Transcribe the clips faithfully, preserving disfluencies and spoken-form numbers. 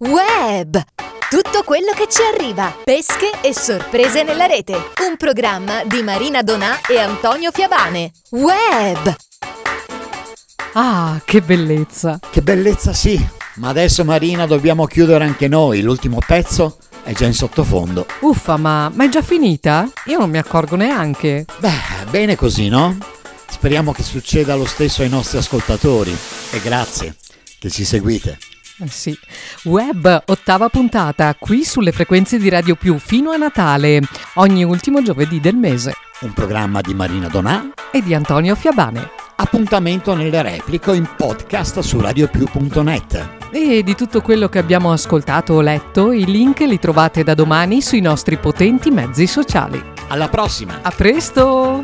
Web! Tutto quello che ci arriva, pesche e sorprese nella rete. Un programma di Marina Donà e Antonio Fiabane. Web! Ah, che bellezza! Che bellezza, sì! Ma adesso, Marina, dobbiamo chiudere anche noi. L'ultimo pezzo è già in sottofondo. Uffa, ma, ma è già finita? Io non mi accorgo neanche. Beh, bene così, no? Speriamo che succeda lo stesso ai nostri ascoltatori. E grazie che ci seguite. Eh sì. Web, ottava puntata, qui sulle frequenze di Radio Più fino a Natale, ogni ultimo giovedì del mese. Un programma di Marina Donà e di Antonio Fiabane. Appuntamento nelle repliche in podcast su radiopiù punto net. E di tutto quello che abbiamo ascoltato o letto, i link li trovate da domani sui nostri potenti mezzi sociali. Alla prossima! A presto!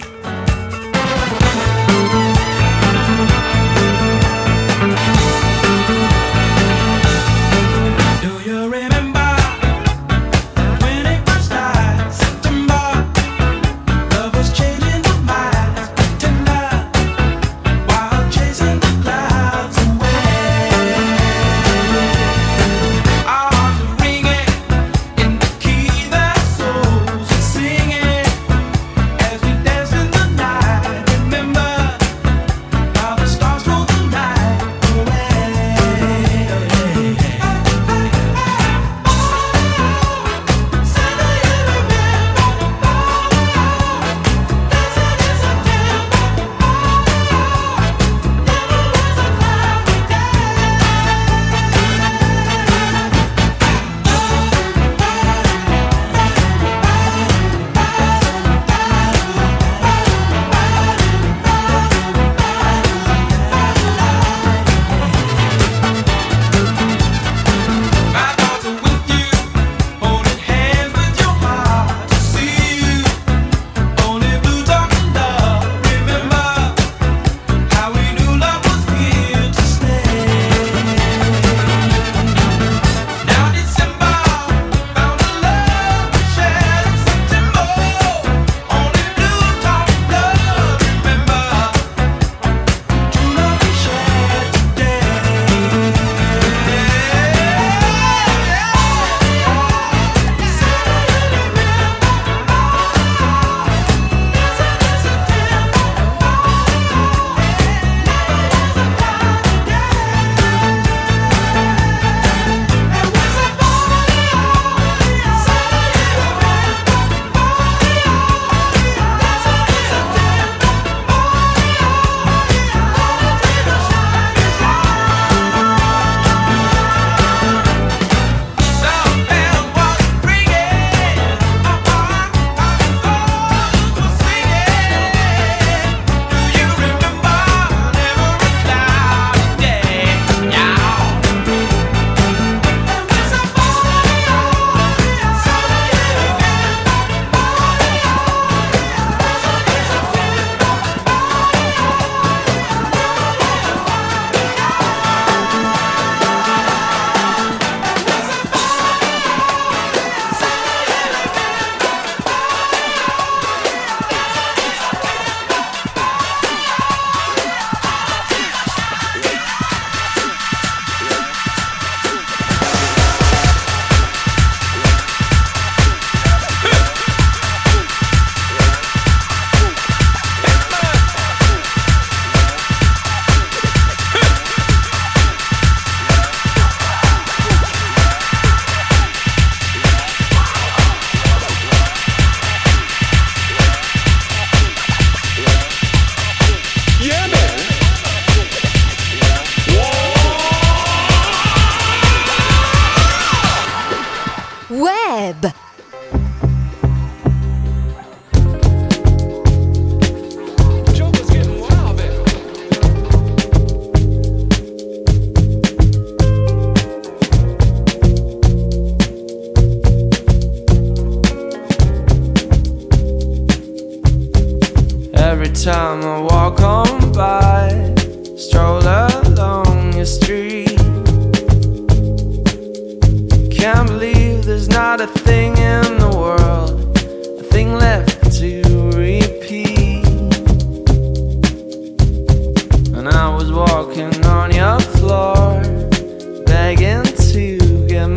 Web! Every time I walk on by, stroll along your street, can't believe there's not a thing in the world, a thing left to repeat. And I was walking on your floor, begging to get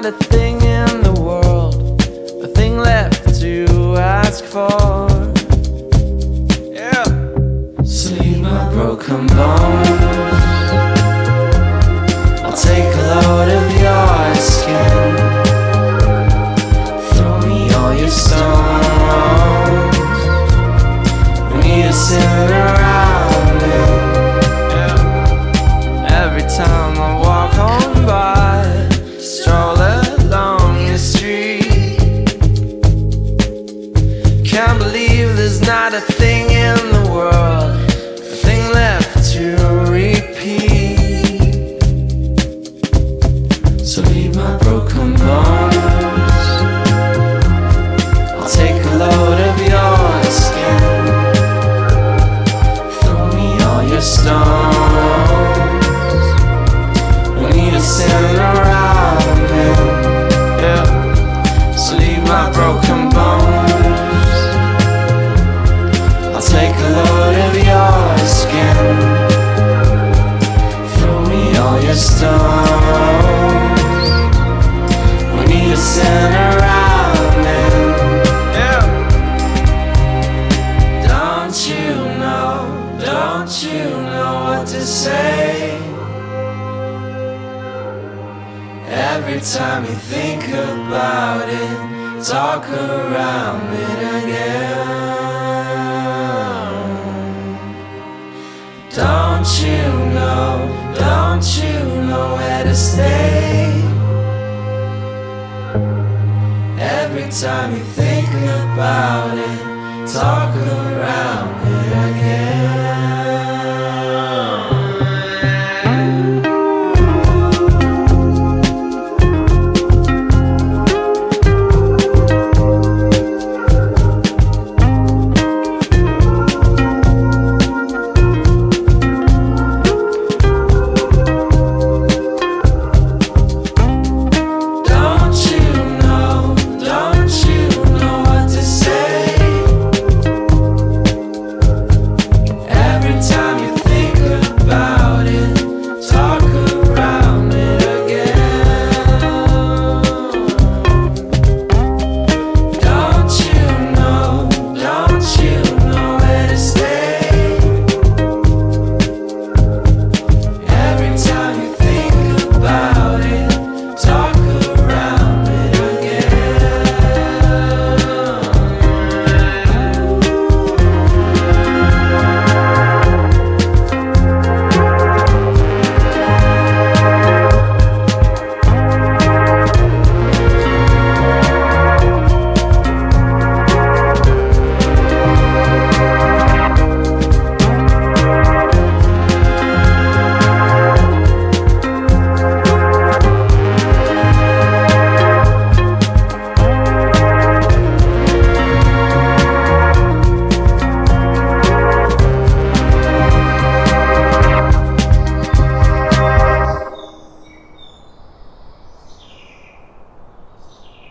a thing in the world, a thing left to ask for. Yeah. So leave my broken bones, I'll take a load of your skin. Throw me all your stones, we need to sit around it. Yeah. Every time I walk on by, stroll along your street, can't believe there's not a thing in the world, a thing left to repeat. So leave my broken bones, I'll take a load of your skin. Throw me all your stones, we need to sit around it. Yeah. So leave my broken bones, I'll take a load of your skin. Throw me all your stones, we need to sit around it. Yeah. Don't you know, don't you know what to say? Every time you think about it, talk around it again. Don't you know, don't you know where to stay? Every time you think about it, talk around